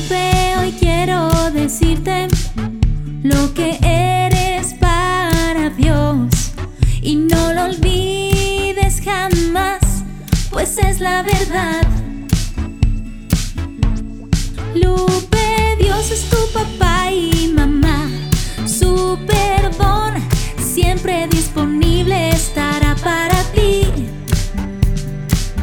Lupe, hoy quiero decirte lo que eres para Dios, y no lo olvides jamás, pues es la verdad. Lupe, Dios es tu papá.